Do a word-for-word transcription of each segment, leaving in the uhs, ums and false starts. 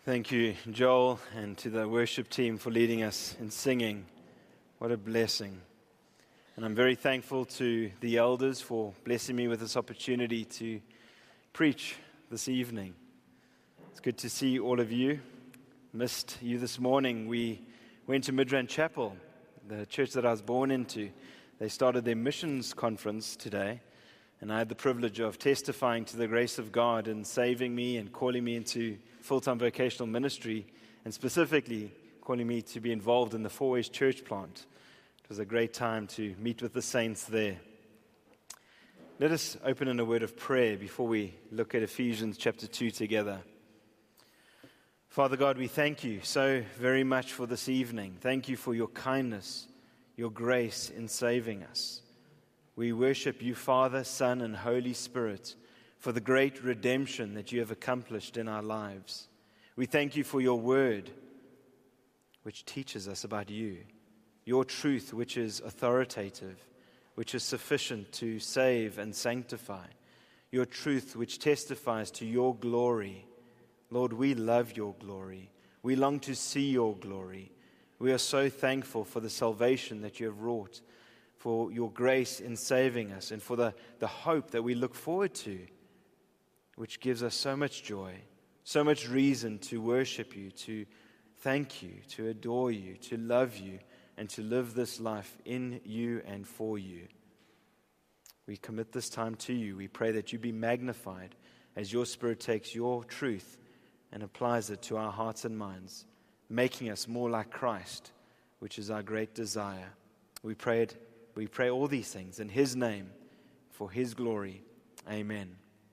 Thank you, Joel, and to the worship team for leading us in singing. What a blessing. And I'm very thankful to the elders for blessing me with this opportunity to preach this evening. It's good to see all of you. Missed you this morning. We went to Midrand Chapel, the church that I was born into. They started their missions conference today, and I had the privilege of testifying to the grace of God in saving me and calling me into full-time vocational ministry, and specifically calling me to be involved in the Four Ways church plant. It was a great time to meet with the saints there. Let us open in a word of prayer before we look at Ephesians chapter two together. Father God, we thank you so very much for this evening. Thank you for your kindness, your grace in saving us. We worship you, Father, Son, and Holy Spirit, for the great redemption that you have accomplished in our lives. We thank you for your word, which teaches us about you, your truth, which is authoritative, which is sufficient to save and sanctify, your truth, which testifies to your glory. Lord, we love your glory. We long to see your glory. We are so thankful for the salvation that you have wrought, for your grace in saving us, and for the, the hope that we look forward to, which gives us so much joy, so much reason to worship you, to thank you, to adore you, to love you, and to live this life in you and for you. We commit this time to you. We pray that you be magnified as your Spirit takes your truth and applies it to our hearts and minds, making us more like Christ, which is our great desire. We pray it, we pray all these things in his name, for his glory. Amen.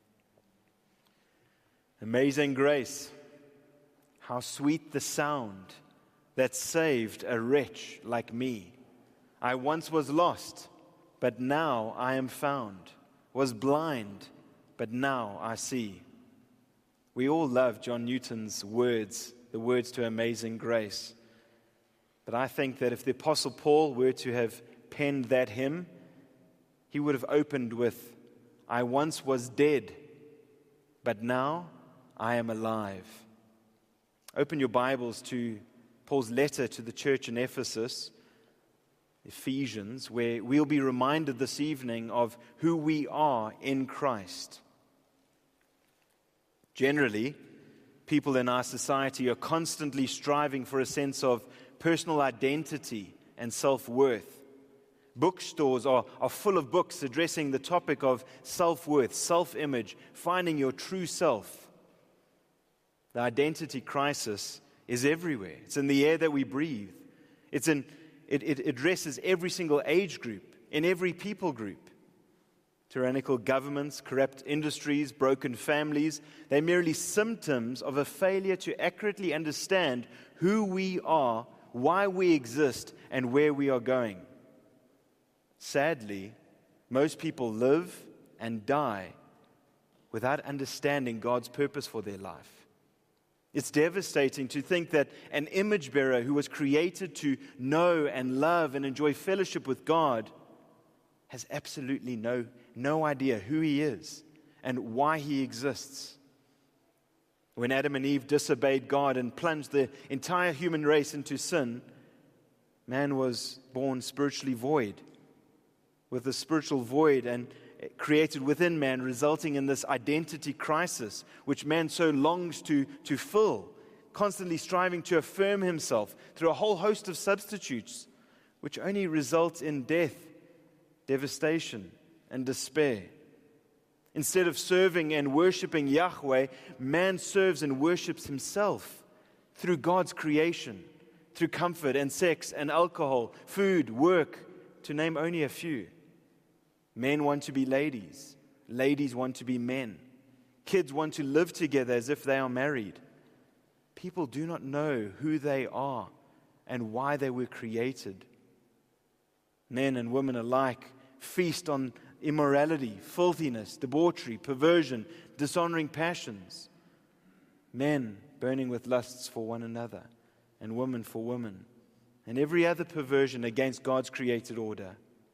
Amazing grace, how sweet the sound that saved a wretch like me. I once was lost, but now I am found, was blind, but now I see. We all love John Newton's words, the words to Amazing Grace. But I think that if the Apostle Paul were to have penned that hymn, he would have opened with, I once was dead, but now I am alive. Open your Bibles to Paul's letter to the church in Ephesus, Ephesians, where we'll be reminded this evening of who we are in Christ. Generally, people in our society are constantly striving for a sense of personal identity and self-worth. Bookstores are, are full of books addressing the topic of self-worth, self-image, finding your true self. The identity crisis is everywhere. It's in the air that we breathe. It's in, it, it addresses every single age group, in every people group. Tyrannical governments, corrupt industries, broken families, they're merely symptoms of a failure to accurately understand who we are, why we exist, and where we are going. Sadly, most people live and die without understanding God's purpose for their life. It's devastating to think that an image bearer who was created to know and love and enjoy fellowship with God has absolutely no, no idea who he is and why he exists. When Adam and Eve disobeyed God and plunged the entire human race into sin, man was born spiritually void, with a spiritual void and created within man, resulting in this identity crisis, which man so longs to, to fill, constantly striving to affirm himself through a whole host of substitutes, which only result in death, devastation, and despair. Instead of serving and worshiping Yahweh, man serves and worships himself through God's creation, through comfort and sex and alcohol, food, work, to name only a few. Men want to be ladies. Ladies want to be men. Kids want to live together as if they are married. People do not know who they are and why they were created. Men and women alike feast on immorality, filthiness, debauchery, perversion, dishonoring passions. Men burning with lusts for one another, and women for women, and every other perversion against God's created order.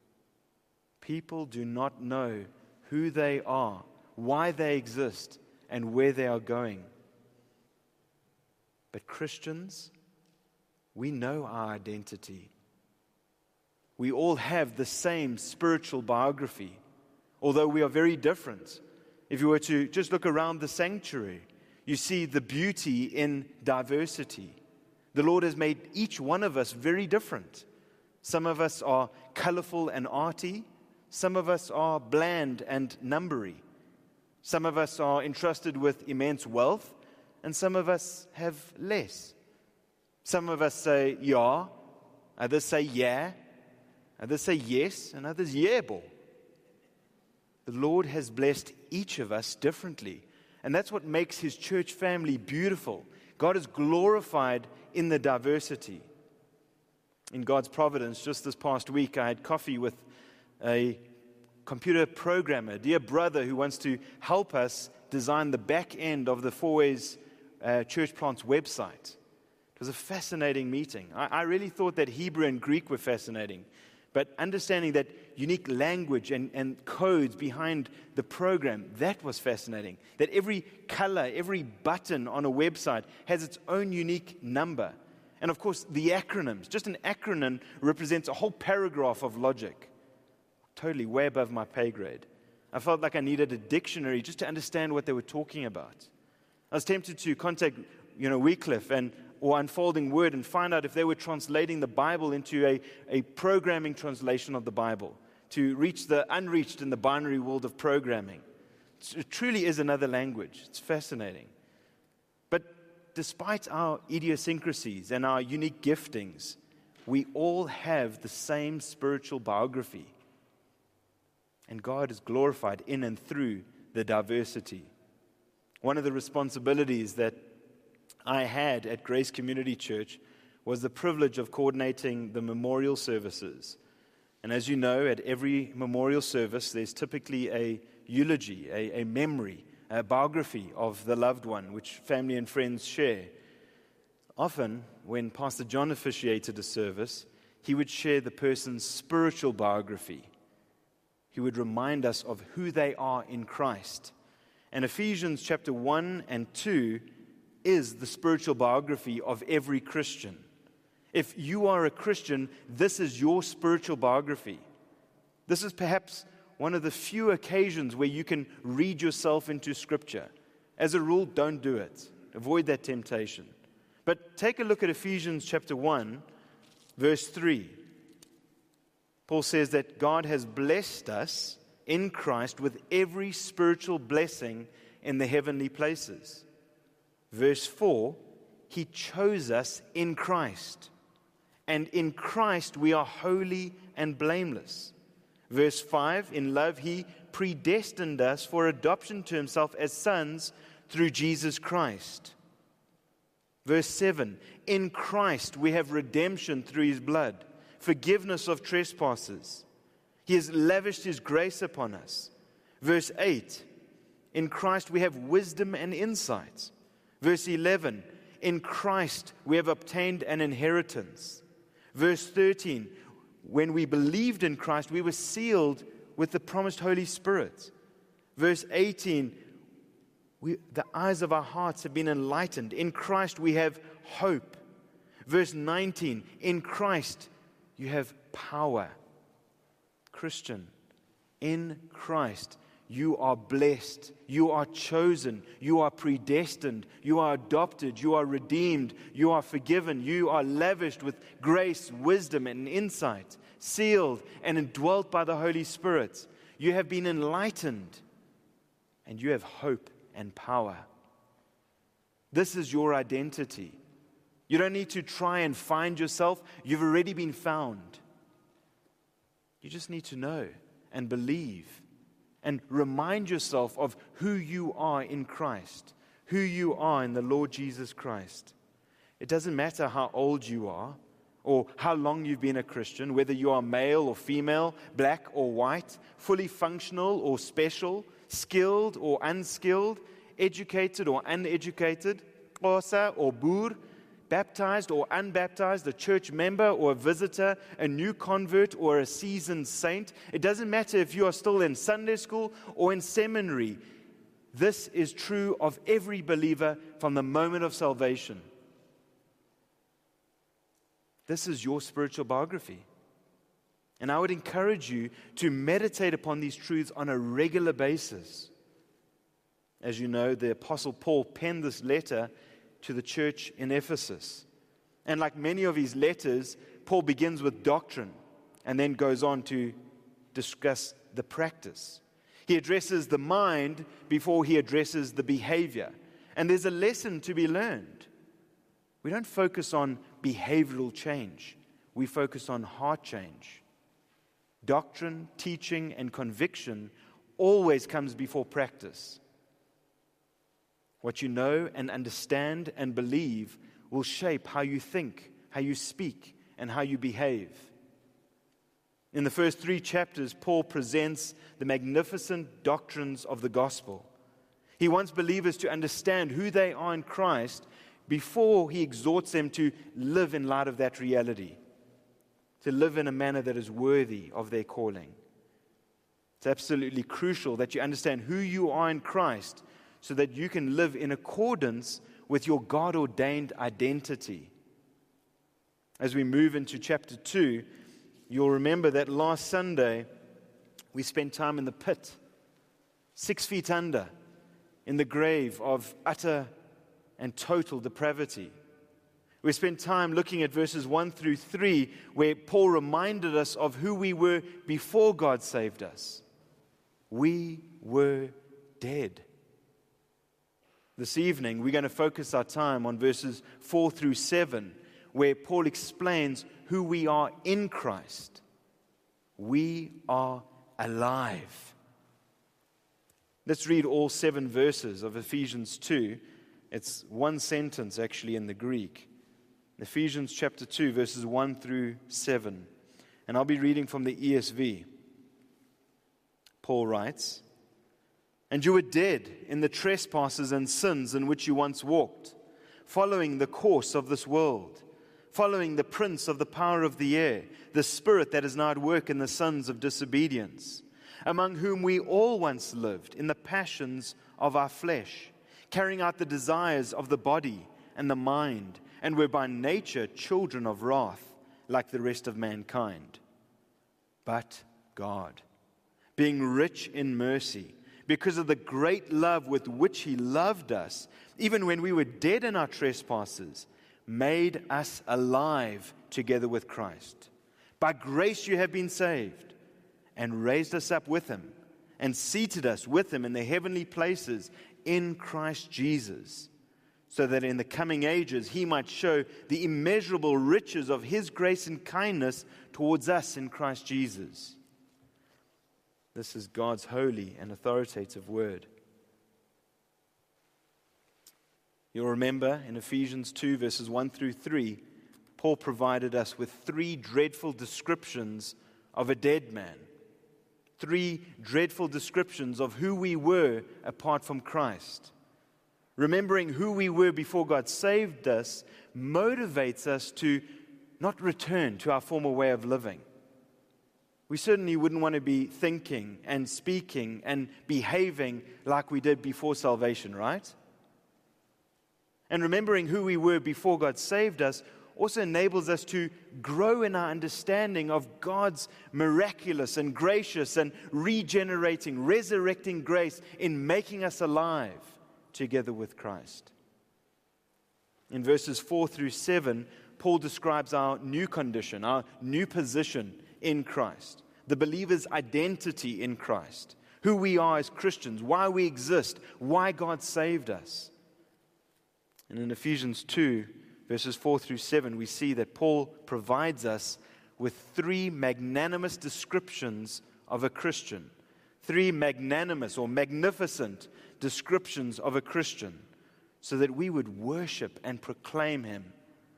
People do not know who they are, why they exist, and where they are going. But Christians, we know our identity. We all have the same spiritual biography, although we are very different. If you were to just look around the sanctuary, you see the beauty in diversity. The Lord has made each one of us very different. Some of us are colorful and arty. Some of us are bland and numbery. Some of us are entrusted with immense wealth, and some of us have less. Some of us say, yeah, others say, yeah, others say, yes, and others, yeah, bo. The Lord has blessed each of us differently, and that's what makes His church family beautiful. God is glorified in the diversity. In God's providence, just this past week, I had coffee with a computer programmer, a dear brother who wants to help us design the back end of the Four Ways uh, Church Plant's website. It was a fascinating meeting. I, I really thought that Hebrew and Greek were fascinating, but understanding that unique language and, and codes behind the program, that was fascinating. That every color, every button on a website has its own unique number. And of course, the acronyms. Just an acronym represents a whole paragraph of logic. Totally way above my pay grade. I felt like I needed a dictionary just to understand what they were talking about. I was tempted to contact, you know, Wycliffe and or Unfolding Word and find out if they were translating the Bible into a, a programming translation of the Bible to reach the unreached in the binary world of programming. It truly is another language. It's fascinating. But despite our idiosyncrasies and our unique giftings, we all have the same spiritual biography. And God is glorified in and through the diversity. One of the responsibilities that I had at Grace Community Church was the privilege of coordinating the memorial services. And as you know, at every memorial service, there's typically a eulogy, a, a memory, a biography of the loved one, which family and friends share. Often, when Pastor John officiated a service, he would share the person's spiritual biography. He would remind us of who they are in Christ. And Ephesians chapter one and two is the spiritual biography of every Christian. If you are a Christian, this is your spiritual biography. This is perhaps one of the few occasions where you can read yourself into Scripture. As a rule, don't do it. Avoid that temptation. But take a look at Ephesians chapter one, verse three. Paul says that God has blessed us in Christ with every spiritual blessing in the heavenly places. Verse four, He chose us in Christ, and in Christ we are holy and blameless. Verse five, in love He predestined us for adoption to Himself as sons through Jesus Christ. Verse seven, in Christ we have redemption through His blood, forgiveness of trespasses. He has lavished His grace upon us. Verse eight, in Christ we have wisdom and insight. Verse eleven, in Christ we have obtained an inheritance. Verse thirteen, when we believed in Christ, we were sealed with the promised Holy Spirit. Verse eighteen, we, the eyes of our hearts have been enlightened. In Christ we have hope. Verse nineteen, in Christ you have power. Christian, in Christ you are blessed, you are chosen, you are predestined, you are adopted, you are redeemed, you are forgiven, you are lavished with grace, wisdom, and insight, sealed and indwelt by the Holy Spirit. You have been enlightened, and you have hope and power. This is your identity. You don't need to try and find yourself. You've already been found. You just need to know and believe and remind yourself of who you are in Christ, who you are in the Lord Jesus Christ. It doesn't matter how old you are or how long you've been a Christian, whether you are male or female, black or white, fully functional or special, skilled or unskilled, educated or uneducated, Xhosa or Boer, baptized or unbaptized, a church member or a visitor, a new convert or a seasoned saint. It doesn't matter if you are still in Sunday school or in seminary. This is true of every believer from the moment of salvation. This is your spiritual biography. And I would encourage you to meditate upon these truths on a regular basis. As you know, the Apostle Paul penned this letter to the church in Ephesus. And like many of his letters, Paul begins with doctrine and then goes on to discuss the practice. He addresses the mind before he addresses the behavior. And there's a lesson to be learned. We don't focus on behavioral change. We focus on heart change. Doctrine, teaching, and conviction always comes before practice. What you know and understand and believe will shape how you think, how you speak, and how you behave. In the first three chapters, Paul presents the magnificent doctrines of the gospel. He wants believers to understand who they are in Christ before he exhorts them to live in light of that reality, to live in a manner that is worthy of their calling. It's absolutely crucial that you understand who you are in Christ so that you can live in accordance with your God-ordained identity. As we move into chapter two, you'll remember that last Sunday we spent time in the pit, six feet under, in the grave of utter and total depravity. We spent time looking at verses one through three, where Paul reminded us of who we were before God saved us. We were dead. This evening, we're going to focus our time on verses four through seven, where Paul explains who we are in Christ. We are alive. Let's read all seven verses of Ephesians two. It's one sentence actually in the Greek. Ephesians chapter two, verses one through seven. And I'll be reading from the E S V. Paul writes, "And you were dead in the trespasses and sins in which you once walked, following the course of this world, following the prince of the power of the air, the spirit that is now at work in the sons of disobedience, among whom we all once lived in the passions of our flesh, carrying out the desires of the body and the mind, and were by nature children of wrath, like the rest of mankind. But God, being rich in mercy, because of the great love with which He loved us, even when we were dead in our trespasses, made us alive together with Christ. By grace you have been saved, and raised us up with Him, and seated us with Him in the heavenly places in Christ Jesus, so that in the coming ages He might show the immeasurable riches of His grace and kindness towards us in Christ Jesus." This is God's holy and authoritative word. You'll remember in Ephesians two, verses one through three, Paul provided us with three dreadful descriptions of a dead man. Three dreadful descriptions of who we were apart from Christ. Remembering who we were before God saved us motivates us to not return to our former way of living. We certainly wouldn't want to be thinking and speaking and behaving like we did before salvation, right? And remembering who we were before God saved us also enables us to grow in our understanding of God's miraculous and gracious and regenerating, resurrecting grace in making us alive together with Christ. In verses four through seven, Paul describes our new condition, our new position in Christ, the believer's identity in Christ, who we are as Christians, why we exist, why God saved us. And in Ephesians two, verses four through seven, we see that Paul provides us with three magnanimous descriptions of a Christian. Three magnanimous or magnificent descriptions of a Christian, so that we would worship and proclaim Him.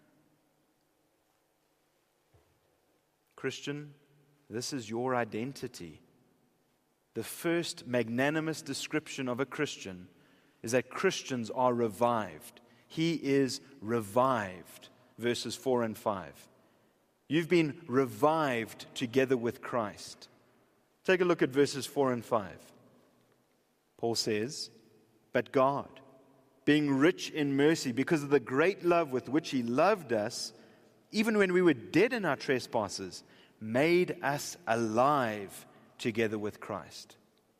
Christian, this is your identity. The first magnanimous description of a Christian is that Christians are revived. He is revived, verses four and five. You've been revived together with Christ. Take a look at verses four and five. Paul says, "But God, being rich in mercy, because of the great love with which He loved us, even when we were dead in our trespasses, made us alive together with Christ.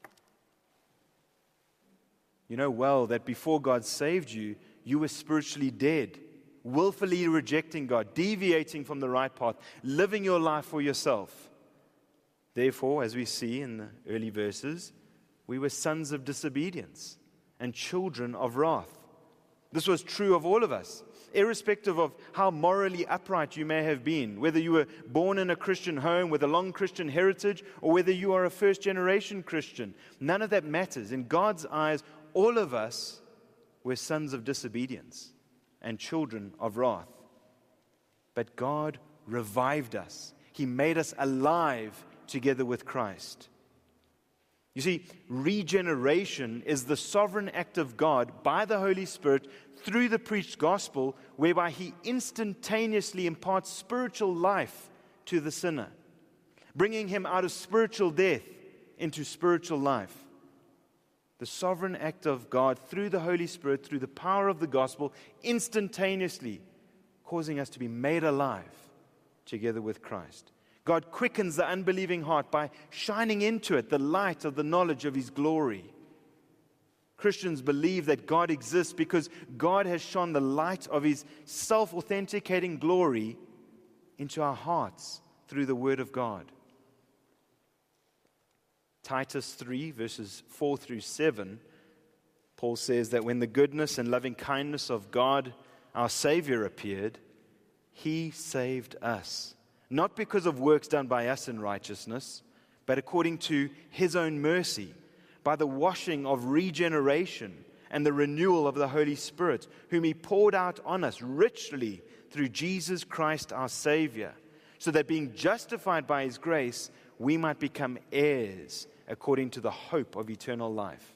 You know well that before God saved you, you were spiritually dead, willfully rejecting God, deviating from the right path, living your life for yourself. Therefore, as we see in the early verses, we were sons of disobedience and children of wrath. This was true of all of us, irrespective of how morally upright you may have been, whether you were born in a Christian home with a long Christian heritage or whether you are a first-generation Christian. None of that matters. In God's eyes, all of us were sons of disobedience and children of wrath. But God revived us. He made us alive together with Christ. You see, regeneration is the sovereign act of God by the Holy Spirit through the preached gospel, whereby He instantaneously imparts spiritual life to the sinner, bringing him out of spiritual death into spiritual life. The sovereign act of God through the Holy Spirit, through the power of the gospel, instantaneously causing us to be made alive together with Christ. God quickens the unbelieving heart by shining into it the light of the knowledge of His glory. Christians believe that God exists because God has shone the light of His self-authenticating glory into our hearts through the Word of God. Titus three, verses four through seven, Paul says that when the goodness and loving kindness of God, our Savior, appeared, He saved us, not because of works done by us in righteousness, but according to His own mercy, by the washing of regeneration and the renewal of the Holy Spirit, whom He poured out on us richly through Jesus Christ our Savior, so that being justified by His grace, we might become heirs according to the hope of eternal life.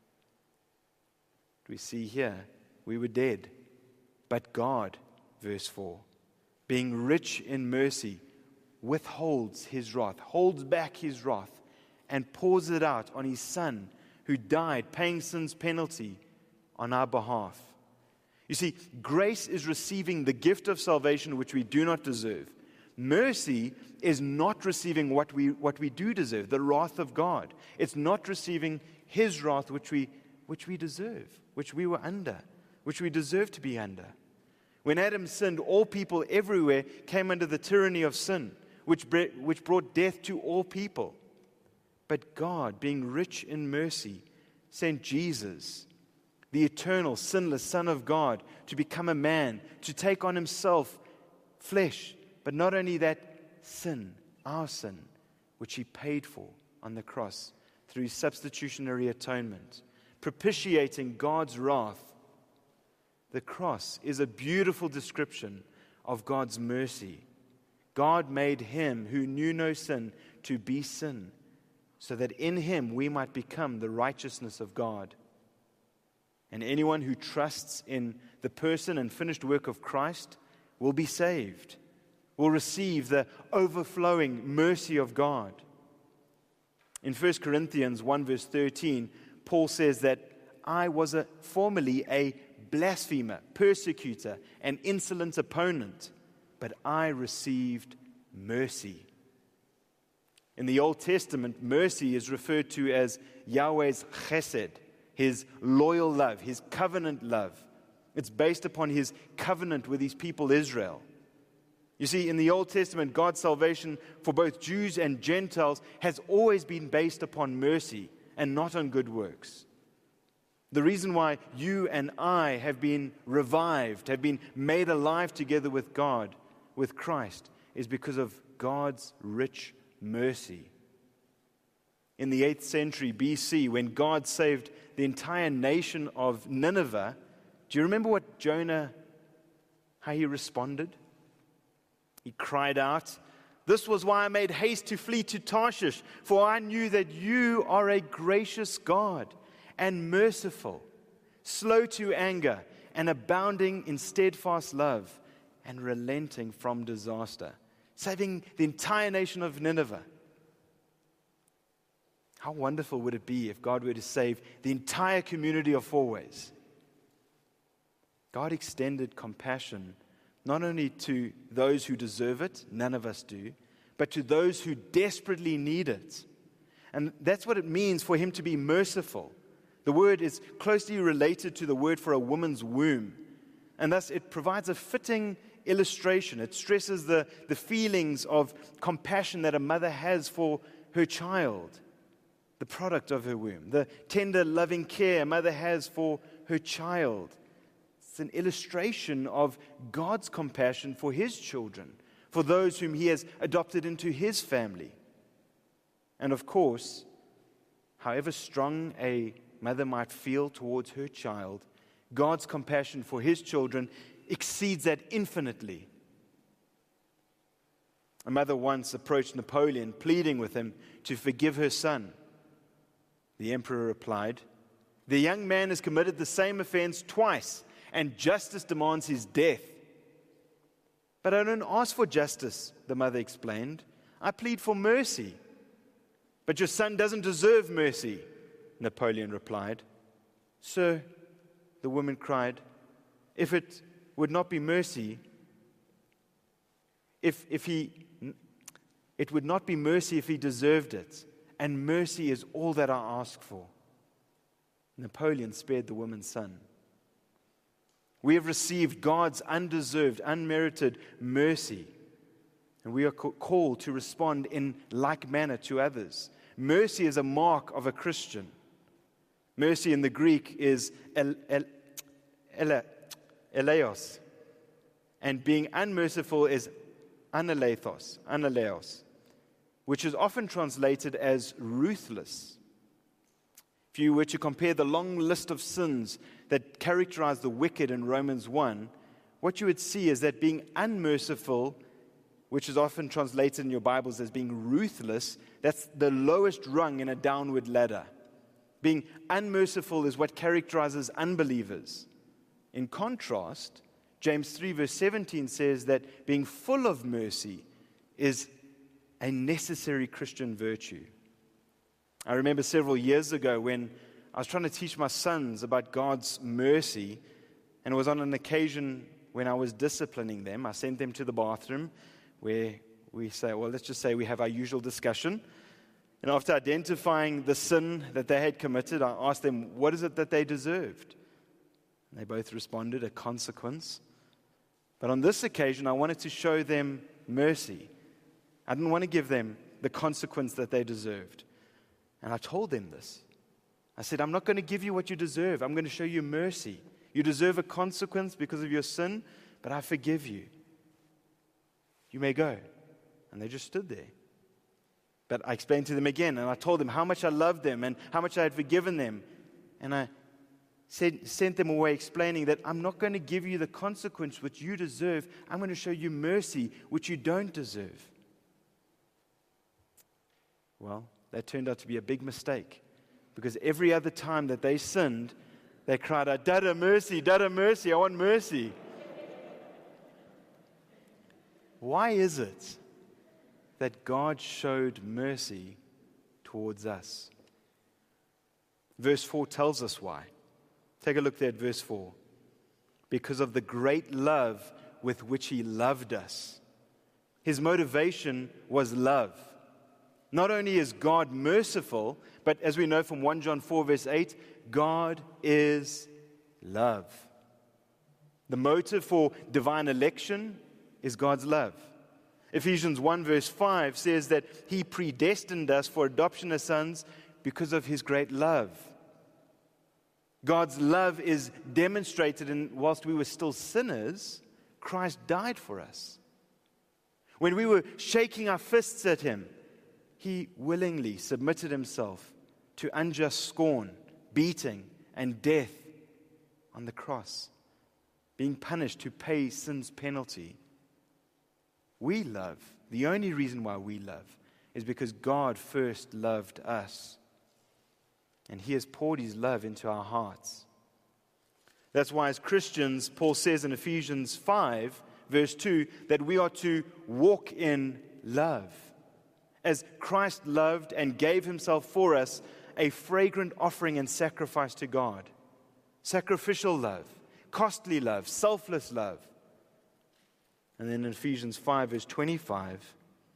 We see here, we were dead, but God, verse four, being rich in mercy, withholds His wrath, holds back His wrath, and pours it out on His Son, who died, paying sin's penalty on our behalf. You see, grace is receiving the gift of salvation which we do not deserve. Mercy is not receiving what we what we do deserve, the wrath of God. It's not receiving His wrath which we which we deserve, which we were under, which we deserve to be under. When Adam sinned, all people everywhere came under the tyranny of sin, which which brought death to all people. But God, being rich in mercy, sent Jesus, the eternal, sinless Son of God, to become a man, to take on Himself flesh. But not only that, sin, our sin, which He paid for on the cross through substitutionary atonement, propitiating God's wrath. The cross is a beautiful description of God's mercy. God made Him who knew no sin to be sin, so that in Him we might become the righteousness of God. And anyone who trusts in the person and finished work of Christ will be saved, will receive the overflowing mercy of God. In First Corinthians one verse thirteen, Paul says that I was a, formerly a blasphemer, persecutor, and insolent opponent, but I received mercy. In the Old Testament, mercy is referred to as Yahweh's chesed, His loyal love, His covenant love. It's based upon His covenant with His people Israel. You see, in the Old Testament, God's salvation for both Jews and Gentiles has always been based upon mercy and not on good works. The reason why you and I have been revived, have been made alive together with God, with Christ, is because of God's rich mercy. In the eighth century B C, when God saved the entire nation of Nineveh, do you remember what Jonah, how he responded? He cried out, "This was why I made haste to flee to Tarshish, for I knew that you are a gracious God and merciful, slow to anger and abounding in steadfast love and relenting from disaster," saving the entire nation of Nineveh. How wonderful would it be if God were to save the entire community of Fourways? God extended compassion not only to those who deserve it, none of us do, but to those who desperately need it. And that's what it means for him to be merciful. The word is closely related to the word for a woman's womb. And thus it provides a fitting illustration. It stresses the, the feelings of compassion that a mother has for her child, the product of her womb, the tender, loving care a mother has for her child. It's an illustration of God's compassion for his children, for those whom he has adopted into his family. And of course, however strong a mother might feel towards her child, God's compassion for his children exceeds that infinitely. A mother once approached Napoleon, pleading with him to forgive her son. The emperor replied, "The young man has committed the same offense twice, and justice demands his death." "But I don't ask for justice," the mother explained. "I plead for mercy." "But your son doesn't deserve mercy," Napoleon replied. "Sir," the woman cried, "if it would not be mercy, if, if he, it would not be mercy if he deserved it, and mercy is all that I ask for." Napoleon spared the woman's son. We have received God's undeserved, unmerited mercy, and we are called to respond in like manner to others. Mercy is a mark of a Christian. Mercy in the Greek is el, el, ele, eleos, and being unmerciful is analeithos, analeos, which is often translated as ruthless. If you were to compare the long list of sins that characterize the wicked in Romans one, what you would see is that being unmerciful, which is often translated in your Bibles as being ruthless, that's the lowest rung in a downward ladder. Being unmerciful is what characterizes unbelievers. In contrast, James three verse seventeen says that being full of mercy is a necessary Christian virtue. I remember several years ago when I was trying to teach my sons about God's mercy, and it was on an occasion when I was disciplining them. I sent them to the bathroom where we say, well, let's just say we have our usual discussion. And after identifying the sin that they had committed, I asked them, what is it that they deserved? And they both responded, a consequence. But on this occasion, I wanted to show them mercy. I didn't want to give them the consequence that they deserved. And I told them this. I said, I'm not going to give you what you deserve. I'm going to show you mercy. You deserve a consequence because of your sin, but I forgive you. You may go. And they just stood there. But I explained to them again, and I told them how much I loved them and how much I had forgiven them. And I said, sent them away explaining that I'm not going to give you the consequence which you deserve. I'm going to show you mercy which you don't deserve. Well, that turned out to be a big mistake, because every other time that they sinned, they cried out, Dada, mercy, Dada, mercy, I want mercy. Why is it that God showed mercy towards us? Verse four tells us why. Take a look there at verse four. Because of the great love with which He loved us. His motivation was love. Not only is God merciful, but as we know from First John four verse eight, God is love. The motive for divine election is God's love. Ephesians one verse five says that He predestined us for adoption as sons because of His great love. God's love is demonstrated in, whilst we were still sinners, Christ died for us. When we were shaking our fists at Him, He willingly submitted Himself to unjust scorn, beating, and death on the cross, being punished to pay sin's penalty. We love, the only reason why we love is because God first loved us. And He has poured His love into our hearts. That's why as Christians, Paul says in Ephesians five, verse two, that we are to walk in love. As Christ loved and gave Himself for us, a fragrant offering and sacrifice to God. Sacrificial love, costly love, selfless love. And then in Ephesians five, verse twenty-five,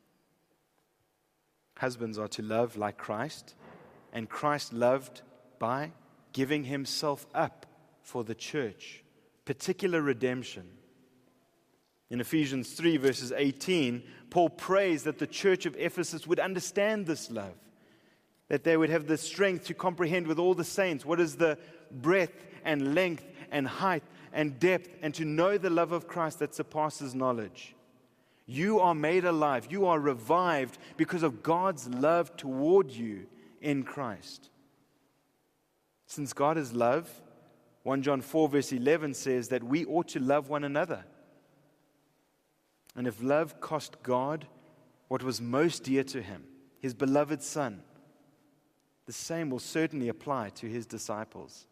husbands are to love like Christ, and Christ loved by giving himself up for the church, particular redemption. In Ephesians three, verses eighteen, Paul prays that the church of Ephesus would understand this love, that they would have the strength to comprehend with all the saints what is the breadth and length and height and depth, and to know the love of Christ that surpasses knowledge. You are made alive, you are revived because of God's love toward you in Christ. Since God is love, First John four, verse eleven says that we ought to love one another. And if love cost God what was most dear to him, his beloved Son, the same will certainly apply to his disciples.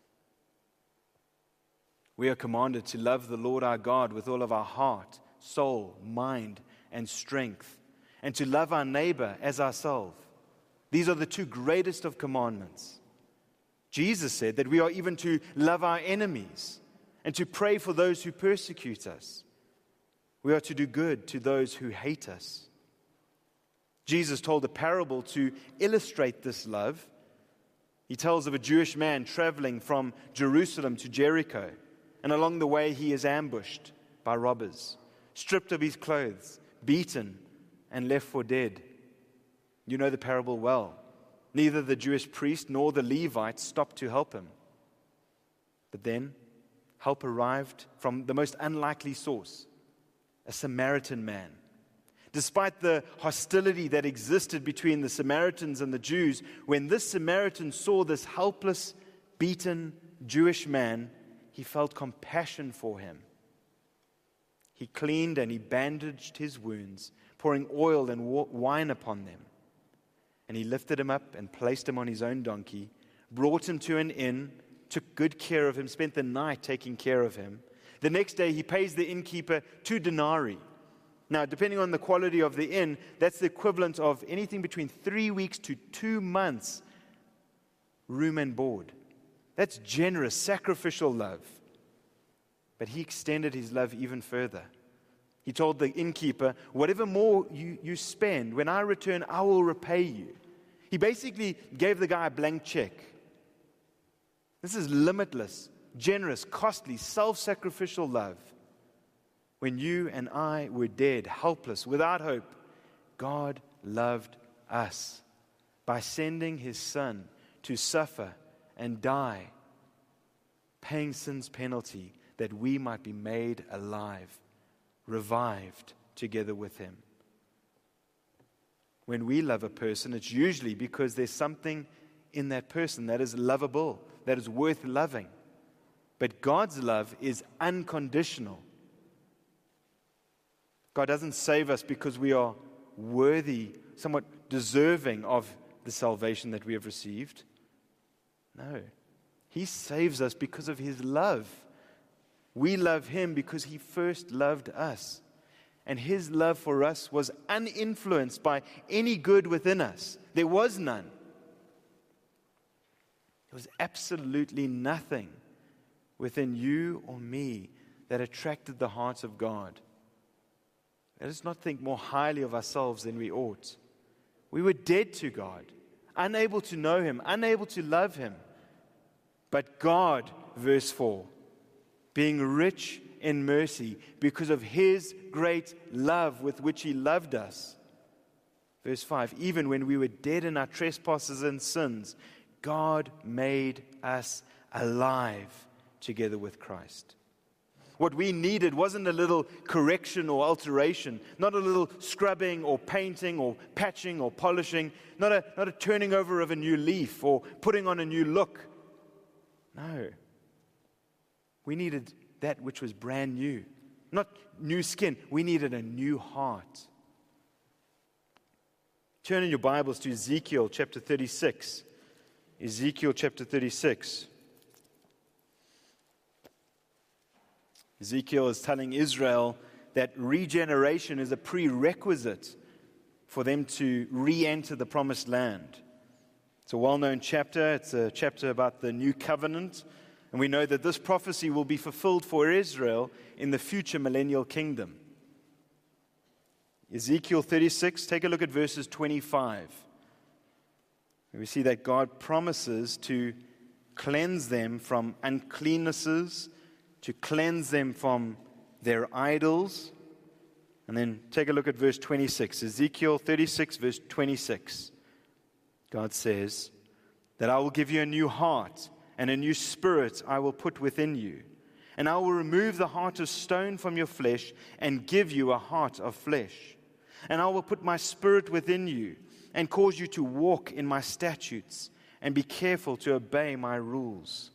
We are commanded to love the Lord our God with all of our heart, soul, mind, and strength, and to love our neighbor as ourselves. These are the two greatest of commandments. Jesus said that we are even to love our enemies and to pray for those who persecute us. We are to do good to those who hate us. Jesus told a parable to illustrate this love. He tells of a Jewish man traveling from Jerusalem to Jericho, and along the way he is ambushed by robbers, stripped of his clothes, beaten, and left for dead. You know the parable well. Neither the Jewish priest nor the Levite stopped to help him. But then, help arrived from the most unlikely source, a Samaritan man. Despite the hostility that existed between the Samaritans and the Jews, when this Samaritan saw this helpless, beaten Jewish man, he felt compassion for him. He cleaned and he bandaged his wounds, pouring oil and wine upon them. And he lifted him up and placed him on his own donkey, brought him to an inn, took good care of him, spent the night taking care of him. The next day he pays the innkeeper two denarii. Now, depending on the quality of the inn, that's the equivalent of anything between three weeks to two months room and board. That's generous, sacrificial love. But he extended his love even further. He told the innkeeper, whatever more you, you spend, when I return, I will repay you. He basically gave the guy a blank check. This is limitless, generous, costly, self-sacrificial love. When you and I were dead, helpless, without hope, God loved us by sending his Son to suffer and die, paying sin's penalty that we might be made alive, revived together with him. When we love a person, it's usually because there's something in that person that is lovable, that is worth loving. But God's love is unconditional. God doesn't save us because we are worthy, somewhat deserving of the salvation that we have received. No. He saves us because of his love. We love him because he first loved us. And his love for us was uninfluenced by any good within us. There was none. There was absolutely nothing within you or me that attracted the heart of God. Let us not think more highly of ourselves than we ought. We were dead to God, unable to know him, unable to love him. But God, verse four, being rich in mercy because of his great love with which he loved us. Verse five, even when we were dead in our trespasses and sins, God made us alive together with Christ. What we needed wasn't a little correction or alteration, not a little scrubbing or painting or patching or polishing, not a, not a turning over of a new leaf or putting on a new look. No. We needed that which was brand new. Not new skin. We needed a new heart. Turn in your Bibles to Ezekiel chapter thirty-six. Ezekiel chapter thirty-six. Ezekiel is telling Israel that regeneration is a prerequisite for them to re-enter the promised land. It's a well-known chapter. It's a chapter about the new covenant. And we know that this prophecy will be fulfilled for Israel in the future millennial kingdom. Ezekiel thirty-six, take a look at verses twenty-five. We see that God promises to cleanse them from uncleannesses, to cleanse them from their idols. And then take a look at verse twenty-six. Ezekiel thirty-six, verse twenty-six. God says that I will give you a new heart, and a new spirit I will put within you. And I will remove the heart of stone from your flesh and give you a heart of flesh. And I will put my spirit within you and cause you to walk in my statutes and be careful to obey my rules.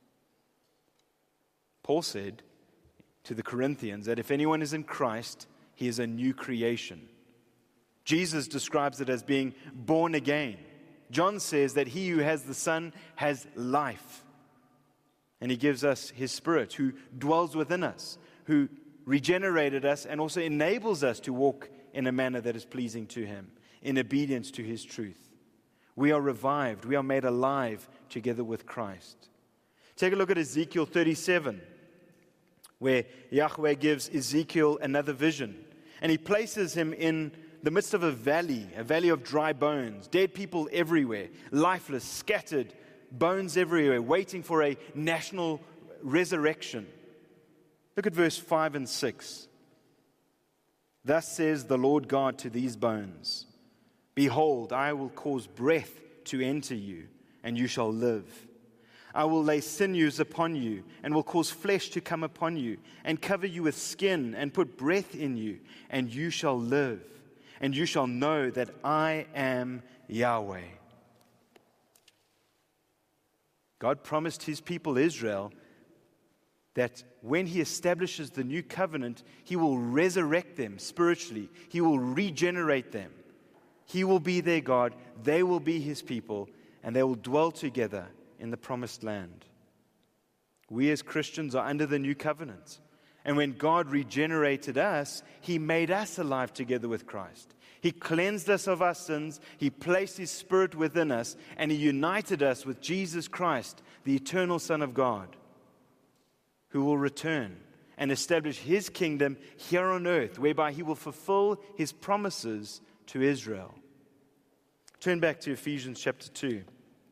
Paul said to the Corinthians that if anyone is in Christ, he is a new creation. Jesus describes it as being born again. John says that he who has the Son has life. And he gives us his Spirit who dwells within us, who regenerated us and also enables us to walk in a manner that is pleasing to him, in obedience to his truth. We are revived. We are made alive together with Christ. Take a look at Ezekiel thirty-seven, where Yahweh gives Ezekiel another vision. And he places him in the midst of a valley, a valley of dry bones, dead people everywhere, lifeless, scattered, bones everywhere, waiting for a national resurrection. Look at verse five and six. Thus says the Lord God to these bones, behold, I will cause breath to enter you, and you shall live. I will lay sinews upon you, and will cause flesh to come upon you, and cover you with skin, and put breath in you, and you shall live. And you shall know that I am Yahweh. God promised his people Israel that when he establishes the new covenant, he will resurrect them spiritually. He will regenerate them. He will be their God. They will be his people, and they will dwell together in the promised land. We as Christians are under the new covenant. And when God regenerated us, he made us alive together with Christ. He cleansed us of our sins, he placed his Spirit within us, and he united us with Jesus Christ, the eternal Son of God, who will return and establish his kingdom here on earth, whereby he will fulfill his promises to Israel. Turn back to Ephesians chapter two.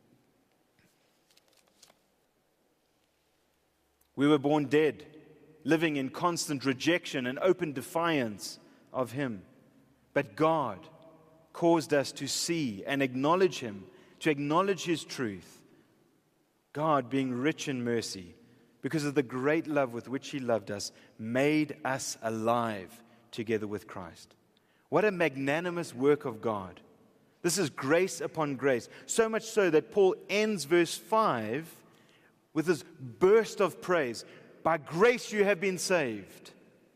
We were born dead, living in constant rejection and open defiance of him. But God caused us to see and acknowledge him, to acknowledge his truth. God, being rich in mercy, because of the great love with which he loved us, made us alive together with Christ. What a magnanimous work of God. This is grace upon grace. So much so that Paul ends verse five with this burst of praise. By grace you have been saved.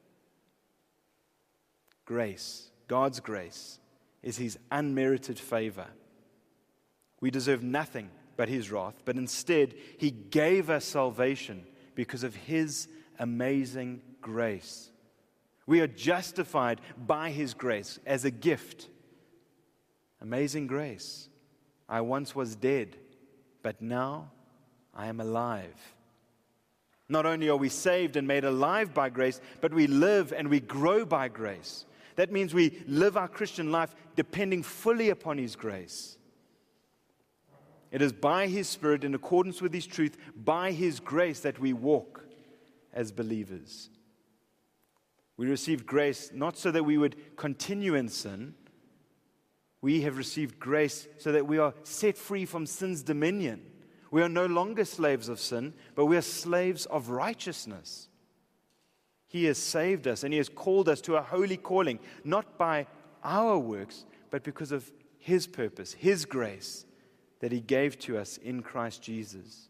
Grace, God's grace, is his unmerited favor. We deserve nothing but his wrath, but instead he gave us salvation because of his amazing grace. We are justified by his grace as a gift. Amazing grace. I once was dead, but now I am alive. Not only are we saved and made alive by grace, but we live and we grow by grace. That means we live our Christian life depending fully upon his grace. It is by his Spirit, in accordance with his truth, by his grace that we walk as believers. We received grace not so that we would continue in sin. We have received grace so that we are set free from sin's dominion. We are no longer slaves of sin, but we are slaves of righteousness. He has saved us and he has called us to a holy calling, not by our works, but because of his purpose, his grace that he gave to us in Christ Jesus.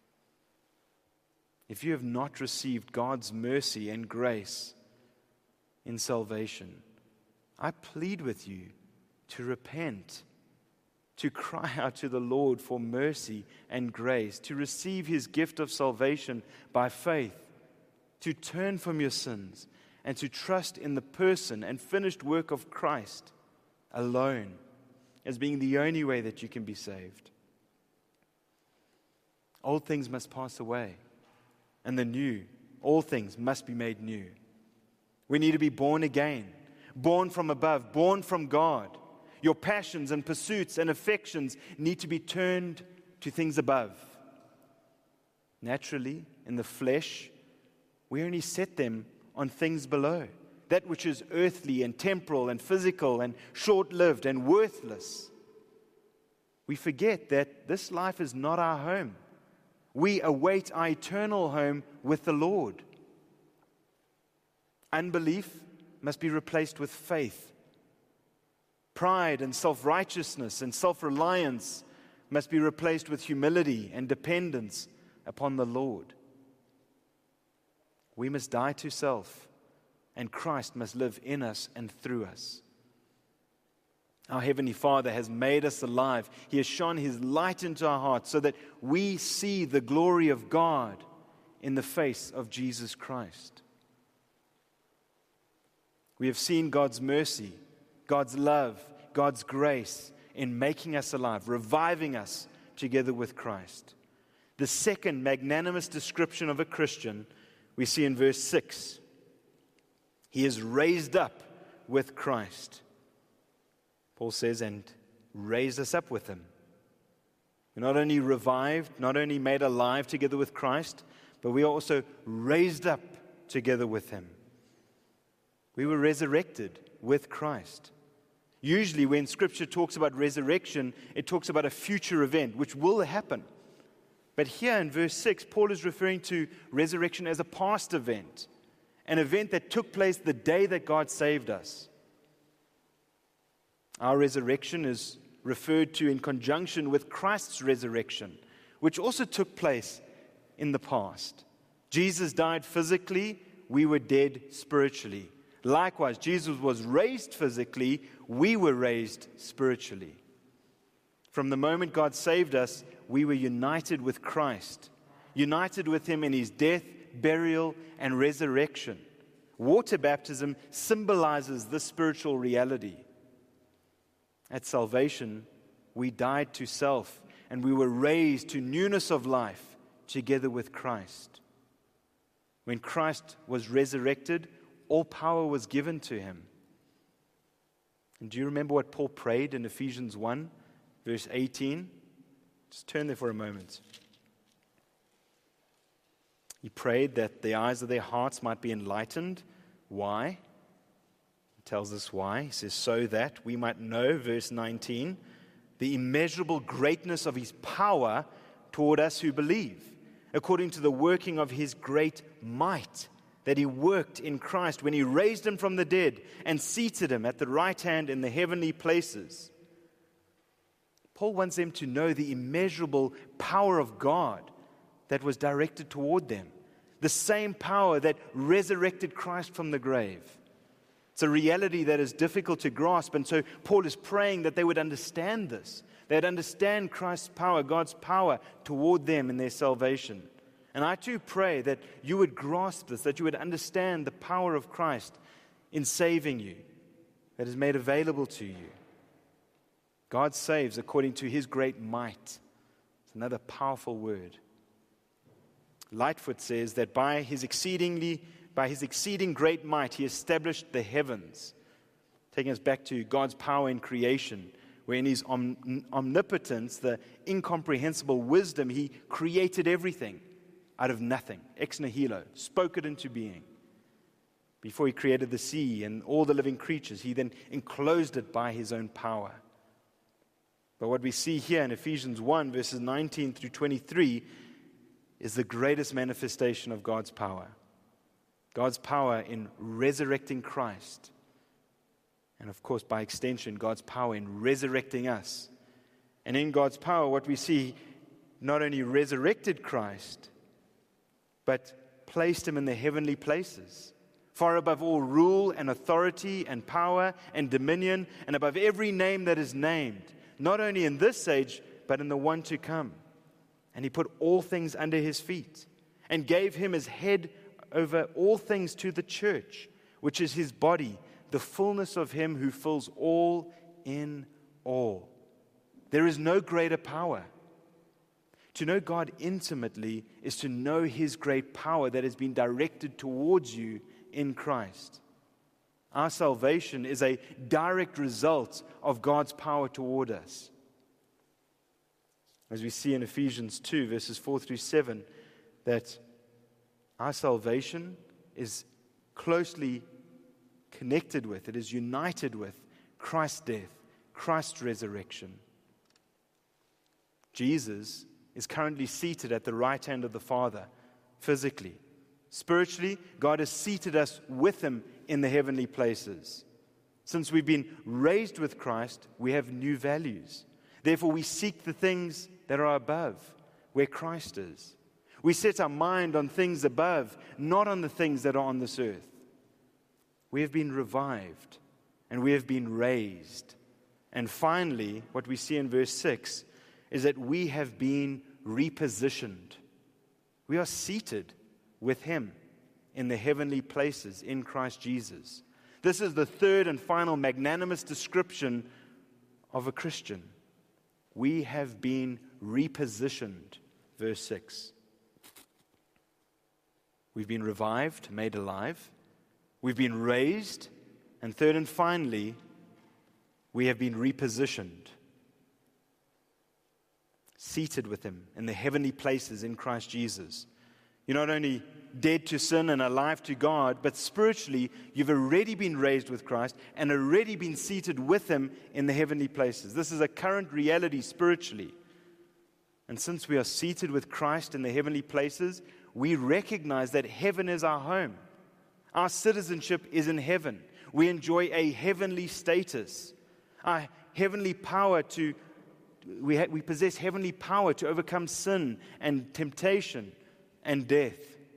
If you have not received God's mercy and grace in salvation, I plead with you to repent, to cry out to the Lord for mercy and grace, to receive his gift of salvation by faith, to turn from your sins, and to trust in the person and finished work of Christ alone as being the only way that you can be saved. Old things must pass away, and the new, all things must be made new. We need to be born again. born from above, born from God. Your passions and pursuits and affections need to be turned to things above. Naturally, in the flesh, we only set them on things below, that which is earthly and temporal and physical and short-lived and worthless. We forget that this life is not our home. We await our eternal home with the Lord. Unbelief must be replaced with faith. Pride and self-righteousness and self-reliance must be replaced with humility and dependence upon the Lord. We must die to self, and Christ must live in us and through us. Our Heavenly Father has made us alive. He has shone His light into our hearts so that we see the glory of God in the face of Jesus Christ. We have seen God's mercy, God's love, God's grace in making us alive, reviving us together with Christ. The second magnanimous description of a Christian we see in verse six. He is raised up with Christ. Paul says, and raised us up with Him. We're not only revived, not only made alive together with Christ, but we are also raised up together with Him. We were resurrected with Christ. Usually when Scripture talks about resurrection, it talks about a future event, which will happen. But here in verse six, Paul is referring to resurrection as a past event, an event that took place the day that God saved us. Our resurrection is referred to in conjunction with Christ's resurrection, which also took place in the past. Jesus died physically, we were dead spiritually. Likewise, Jesus was raised physically, we were raised spiritually. From the moment God saved us, we were united with Christ, united with Him in His death, burial, and resurrection. Water baptism symbolizes this spiritual reality. At salvation, we died to self, and we were raised to newness of life together with Christ. When Christ was resurrected, all power was given to Him. And do you remember what Paul prayed in Ephesians one, verse eighteen? Just turn there for a moment. He prayed that the eyes of their hearts might be enlightened. Why? He tells us why. He says, so that we might know, verse nineteen, the immeasurable greatness of His power toward us who believe, according to the working of His great might, that He worked in Christ when He raised Him from the dead and seated Him at the right hand in the heavenly places. Paul wants them to know the immeasurable power of God that was directed toward them. The same power that resurrected Christ from the grave. It's a reality that is difficult to grasp, and so Paul is praying that they would understand this. They'd understand Christ's power, God's power toward them in their salvation. And I too pray that you would grasp this, that you would understand the power of Christ in saving you, that is made available to you. God saves according to His great might. It's another powerful word. Lightfoot says that by his exceedingly, by his exceeding great might, He established the heavens. Taking us back to God's power in creation, where in His om- omnipotence, the incomprehensible wisdom, He created everything out of nothing, ex nihilo, spoke it into being. Before He created the sea and all the living creatures, He then enclosed it by His own power. But what we see here in Ephesians one, verses nineteen through twenty-three, is the greatest manifestation of God's power. God's power in resurrecting Christ. And of course, by extension, God's power in resurrecting us. And in God's power, what we see, not only resurrected Christ, but placed Him in the heavenly places, far above all rule and authority and power and dominion, and above every name that is named, not only in this age, but in the one to come. And He put all things under His feet, and gave Him as head over all things to the church, which is His body, the fullness of Him who fills all in all. There is no greater power. To know God intimately is to know His great power that has been directed towards you in Christ. Our salvation is a direct result of God's power toward us. As we see in Ephesians two, verses four through seven, that our salvation is closely connected with, it is united with Christ's death, Christ's resurrection. Jesus is currently seated at the right hand of the Father, physically. Spiritually, God has seated us with Him in the heavenly places. Since we've been raised with Christ, we have new values. Therefore, we seek the things that are above, where Christ is. We set our mind on things above, not on the things that are on this earth. We have been revived, and we have been raised. And finally, what we see in verse six is that we have been repositioned. We are seated with Him in the heavenly places in Christ Jesus. This is the third and final magnanimous description of a Christian. We have been repositioned, verse six. We've been revived, made alive. We've been raised. And third and finally, we have been repositioned. Seated with Him in the heavenly places in Christ Jesus. You're not only dead to sin and alive to God, but spiritually, you've already been raised with Christ and already been seated with Him in the heavenly places. This is a current reality spiritually. And since we are seated with Christ in the heavenly places, we recognize that heaven is our home. Our citizenship is in heaven. We enjoy a heavenly status. Our heavenly power to, we, ha- we possess heavenly power to overcome sin and temptation and death.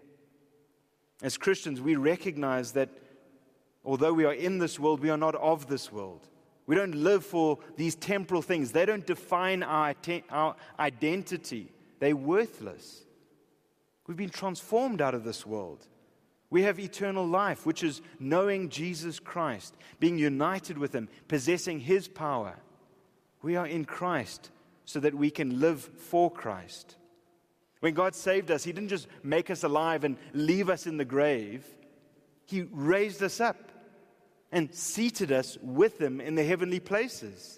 As Christians, we recognize that although we are in this world, we are not of this world. We don't live for these temporal things. They don't define our, our identity. They're worthless. We've been transformed out of this world. We have eternal life, which is knowing Jesus Christ, being united with Him, possessing His power. We are in Christ so that we can live for Christ. When God saved us, He didn't just make us alive and leave us in the grave. He raised us up and seated us with Him in the heavenly places.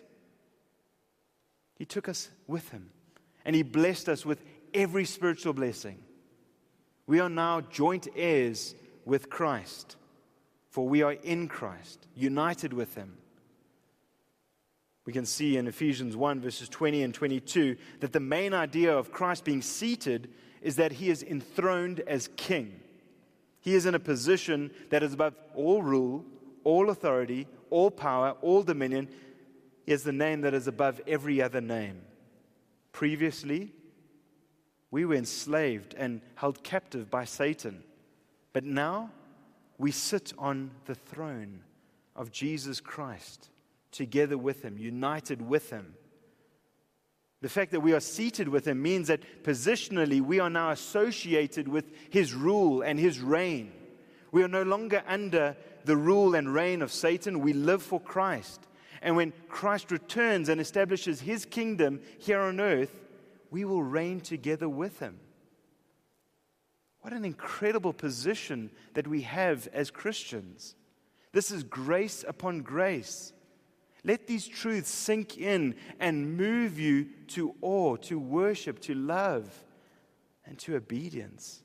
He took us with Him, and He blessed us with every spiritual blessing. We are now joint heirs with Christ, for we are in Christ, united with Him. We can see in Ephesians one, verses twenty and twenty-two, that the main idea of Christ being seated is that He is enthroned as King. He is in a position that is above all rule, all authority, all power, all dominion. He has the name that is above every other name. Previously, we were enslaved and held captive by Satan. But now, we sit on the throne of Jesus Christ, together with Him, united with Him. The fact that we are seated with Him means that positionally we are now associated with His rule and His reign. We are no longer under the rule and reign of Satan. We live for Christ. And when Christ returns and establishes His kingdom here on earth, we will reign together with Him. What an incredible position that we have as Christians. This is grace upon grace. Let these truths sink in and move you to awe, to worship, to love, and to obedience.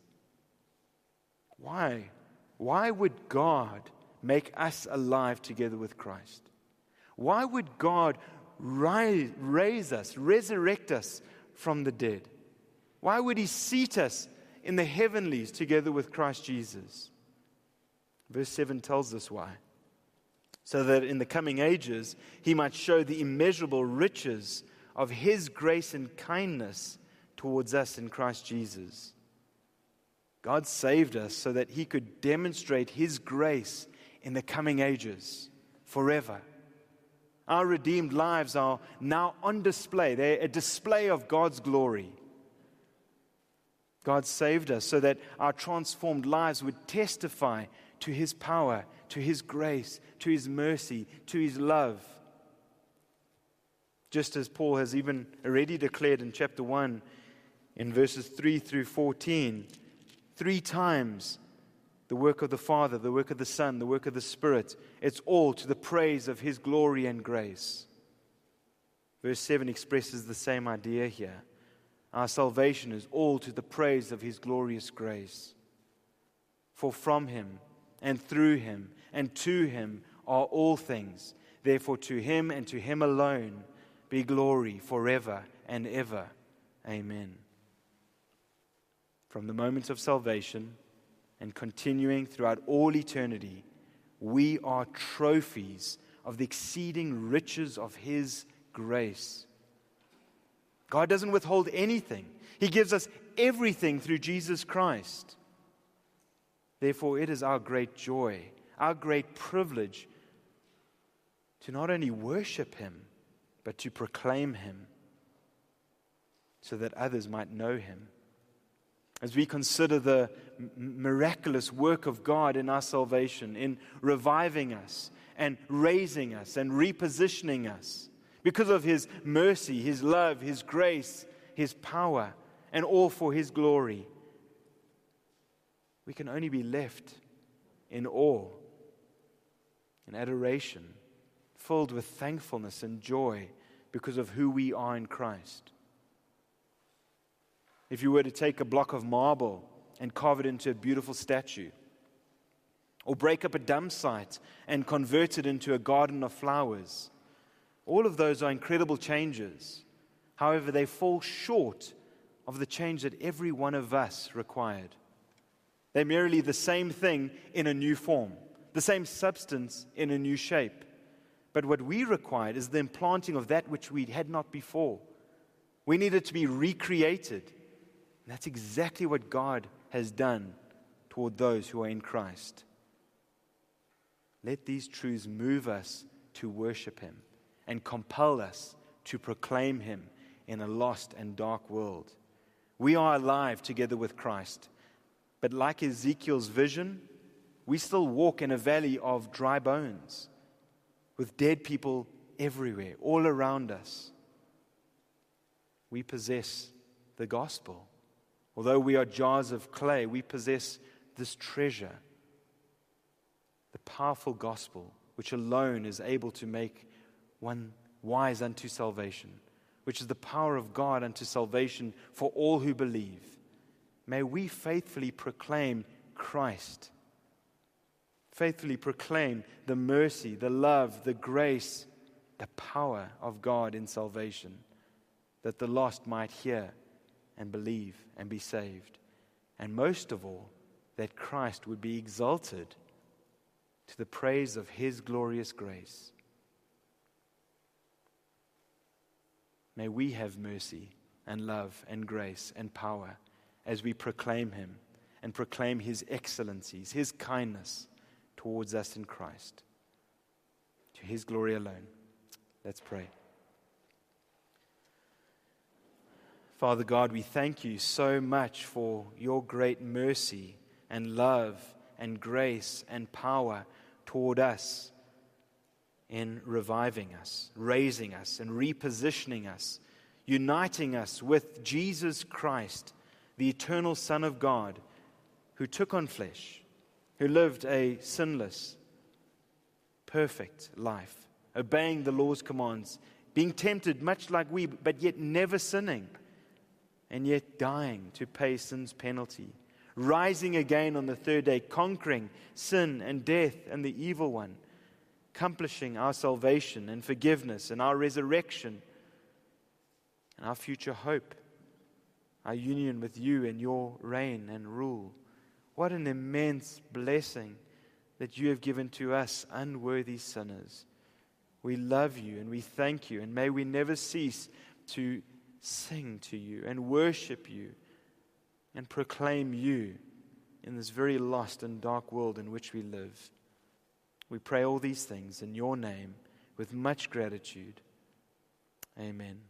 Why? Why would God make us alive together with Christ? Why would God rise, raise us, resurrect us from the dead? Why would He seat us in the heavenlies together with Christ Jesus? Verse seven tells us why. So that in the coming ages, He might show the immeasurable riches of His grace and kindness towards us in Christ Jesus. God saved us so that He could demonstrate His grace in the coming ages, forever. Our redeemed lives are now on display. They're a display of God's glory. God saved us so that our transformed lives would testify to His power, to His grace, to His mercy, to His love. Just as Paul has even already declared in chapter one, in verses three through fourteen, three times the work of the Father, the work of the Son, the work of the Spirit. It's all to the praise of His glory and grace. Verse seven expresses the same idea here. Our salvation is all to the praise of His glorious grace. For from Him, and through Him, and to Him are all things. Therefore to Him and to Him alone be glory forever and ever. Amen. From the moment of salvation and continuing throughout all eternity, we are trophies of the exceeding riches of His grace. God doesn't withhold anything. He gives us everything through Jesus Christ. Therefore, it is our great joy, our great privilege to not only worship Him, but to proclaim Him so that others might know Him. As we consider the miraculous work of God in our salvation, in reviving us and raising us and repositioning us, because of His mercy, His love, His grace, His power, and all for His glory, we can only be left in awe, in adoration, filled with thankfulness and joy because of who we are in Christ. If you were to take a block of marble and carve it into a beautiful statue, or break up a dump site and convert it into a garden of flowers, all of those are incredible changes. However, they fall short of the change that every one of us required. They're merely the same thing in a new form, the same substance in a new shape. But what we required is the implanting of that which we had not before. We needed to be recreated. And that's exactly what God has done toward those who are in Christ. Let these truths move us to worship Him and compel us to proclaim Him in a lost and dark world. We are alive together with Christ, but like Ezekiel's vision, we still walk in a valley of dry bones with dead people everywhere, all around us. We possess the gospel. Although we are jars of clay, we possess this treasure, the powerful gospel, which alone is able to make one wise unto salvation, which is the power of God unto salvation for all who believe. May we faithfully proclaim Christ, faithfully proclaim the mercy, the love, the grace, the power of God in salvation, that the lost might hear and believe and be saved. And most of all, that Christ would be exalted to the praise of His glorious grace. May we have mercy and love and grace and power as we proclaim Him and proclaim His excellencies, His kindness towards us in Christ. To His glory alone. Let's pray. Father God, we thank You so much for Your great mercy and love and grace and power toward us in reviving us, raising us, and repositioning us, uniting us with Jesus Christ, the eternal Son of God, who took on flesh, who lived a sinless, perfect life, obeying the law's commands, being tempted much like we, but yet never sinning, and yet dying to pay sin's penalty, rising again on the third day, conquering sin and death and the evil one, accomplishing our salvation and forgiveness and our resurrection and our future hope, our union with You and Your reign and rule. What an immense blessing that You have given to us unworthy sinners. We love You and we thank You, and may we never cease to sing to You and worship You and proclaim You in this very lost and dark world in which we live. We pray all these things in Your name with much gratitude. Amen.